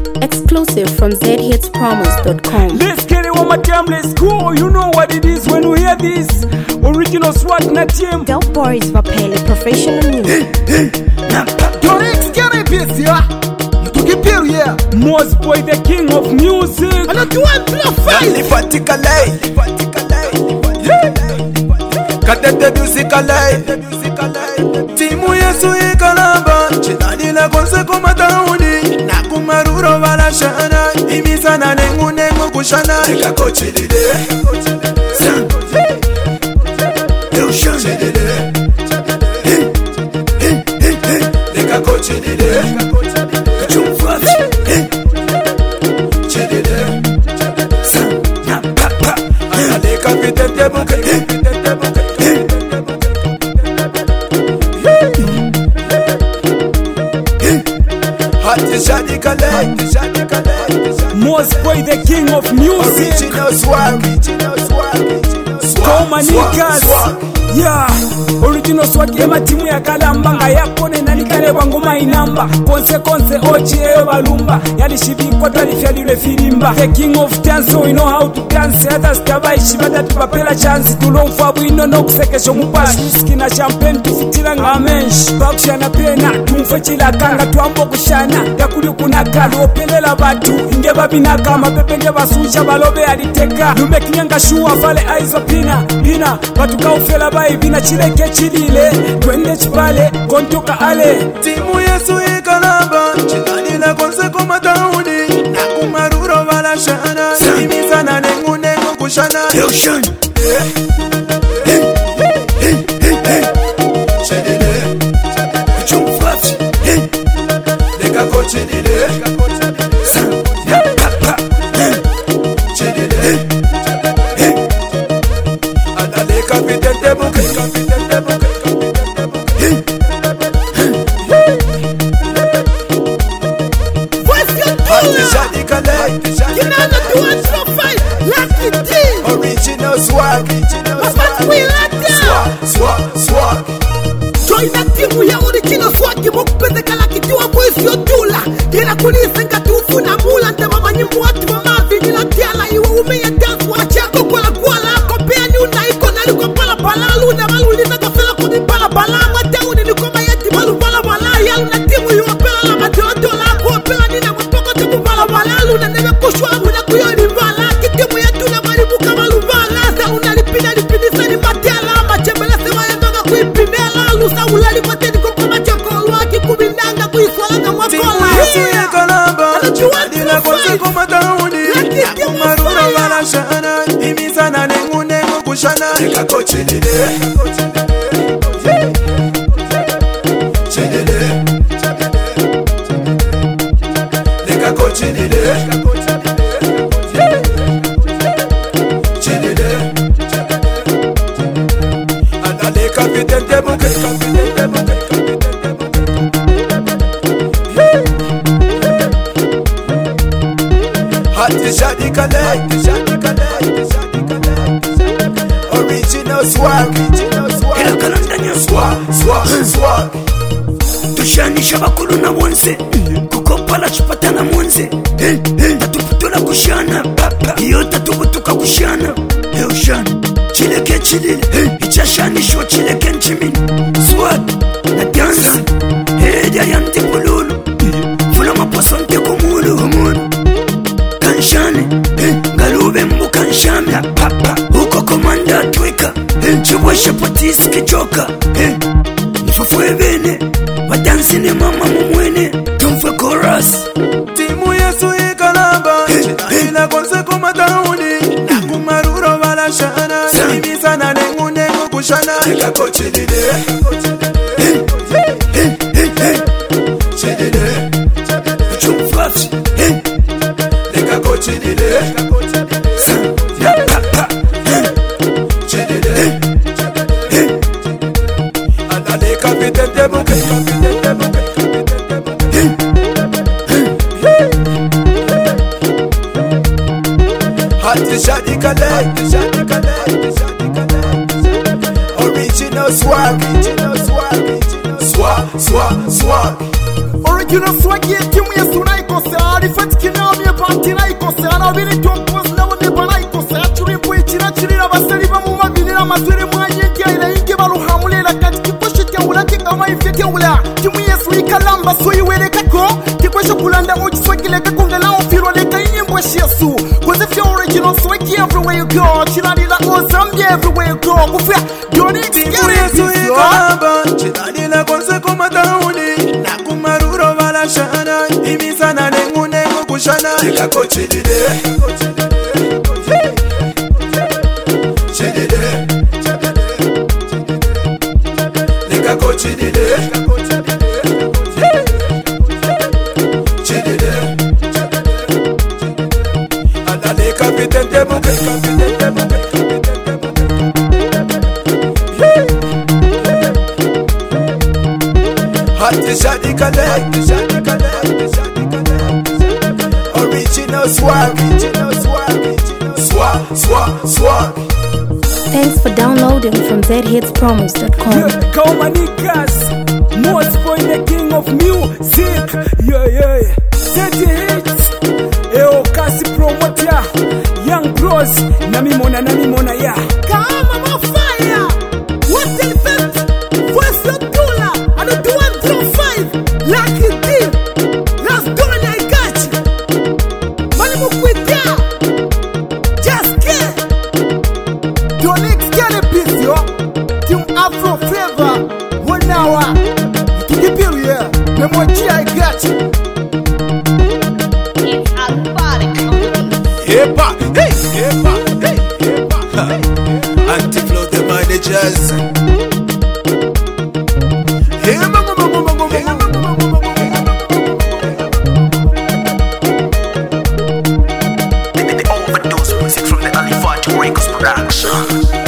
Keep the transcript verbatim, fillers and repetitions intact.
Exclusive from z hits promos dot com. Let's get it one more time, let's go. You know what it is when we hear this. Original swag na team. Dope Boys Vapele professional music. Yorex get it busy, ah. To keep here, yeah. Most Boy the king of music. And I do one blow fight. Lifatikale, Katete musicale, Timu Yesu ikalamba, Chinani na konse kumatauni, na kumaruro wala shana, Imisa na nengu nengu kushana, Nika kochi dide, San, Eushan dide, Nika kochi dide, Chumfati, Chidide, San, na papa, Anale kapitete buke, kapitete buke, Most Boy the king of music. Original swag, original swag, Come on, niggas. Yeah, original swag ema timu ya kalamba nga yakone na nikale wangoma inamba konse konse ochi ewe balumba yali shibikwa talifya lile filimba the king of dance so we know how to dance others tabai shibata tupapela chance tulomfa bwino no kusekesho mupashi whisky na champagne tufitira ngamenshi bakushana pena tumfe chila kanga tuambo kushana yakuli kunaka lopelela batu inge babinaka mapepe nge basusha balobe aliteka lume kinyanga shuwa vale aizo pina pina batu kaufela vina chileke chilile twende chipale kontoka ale Timu Yesu ikalamba Chinani na konse kumatauni na kumaruro wala shana Imisa na nengu nengu kushana Eushan Chedide Chumfati Nika kochi dide San ya papa Chedide Anale kapitete buke kapitete buke kapitete buke What's your deal? You know the do one blow fight. Lucky D. Original swag, original Papa swag, Twilata. swag, swag, swag. Join the team ya original swag. Mokupeze kala kitiwa boys yo dula. Kena kulise nkatufu na mula. Ntema manyimbu watu wa mavi. Nila tiala iwa ume ya dance. Wachako kwa la kuala. Kopea ni unaiko na luko pala pala. Luna malu lina kafela kuni pala pala. Mateuni ni koma yeti malu pala pala. Yalu na timu yu wapela la mateo la. Kuwapela nina mpoko teku pala pala. Luna nebe kushwa muna kuyoni vala. Kitimu yetu na maribu kama luvala. Sa unalipina lipinisa ni matela. Machembele sema ya manga kuipimela. Lusa ulali mateni kukoma chokolo. Aki kubindanga kuiswalanga mwakola. Yesu ikalamba Chinani na konse kumatauni na kumaruro wala shana Imisa na nengu nengu kushana Nika kochi dide Chedide Nika kochi dide Chedide Anale kapitete buke kapitete buke kapitete buke Hati shadi kale shadi kale shadi kale Original swag original swag Ela kalandanya swag swag swag tushanisha bakulu na bonse kukopala chipata na monze tatuputula kushana iyo tatubutuka kushana eushana chileke chilile ichashanishwa chileke nchimini swag na dansa heja ya mtipululu fula maposonte kumulu kanshane ngalube mbu kanshame uko komanda tweka chibweshe potisi kijoka nifufwe bene wadansi ni mama mumwene tumfe chorus Timu Yesu ikalamba Chinani na konse kumatauni na kumaruro wala shana Imisa na nengu nengu kushana Nika kochi dide Chedide chumfati Nika kochi dide san ya papa Chedide Anale kapitete buke kapitete buke kapitete buke Hati shadi kale shadi kale shadi kale Original swag original swag original swag swag swag Original swag ya timu ya Sunaiko. Sa alifati Batina ikosana bini tompos na wone bana ikosana churi mpo chira chiri na basali ba mu mabini na masuri mwanye kia ila inge balu hamule la kati kiposhe kia ula kika wa ifete ula timu yesu ikalamba so iwele kako kiposhe kulanda uchi so kile kako ngala ofiro leka inye mbweshi yesu cause if you're original so iki everywhere you go chila nila ozambi everywhere you go kufia doni timu yesu ikalamba chila nila konse kumatauni na kumaruro wala shana imisana nengu nengu kushana nikako chidide chidide nikako chidide chidide alale kapitente buke kapitente buke hati shadi kale hati shadi kale hati shadi kale original swag original swag swag swag swag. Thanks for downloading from z hits promos dot com. Yeah, Kauma niggas, most boy the king of music. Yeah, yeah, yeah. Z Hits, Eo Kasi promoter, Young Bros, Nami Mona, Nami Mona, yeah. Kama mafaya What the fifth Voice of Tula And the one through five Lucky deal Last dollar I got you Mani mukwita Just get Donix Cannabis yo Team Afro Flavor One hour Tukipiru yeah Memoji I got you It's Alphatic. Yepa, hey, yepa, hey, yepa, hey. Anti-flow the managers. Hey, mama, mama, mama, mama, The overdose music from the Alifat Records production.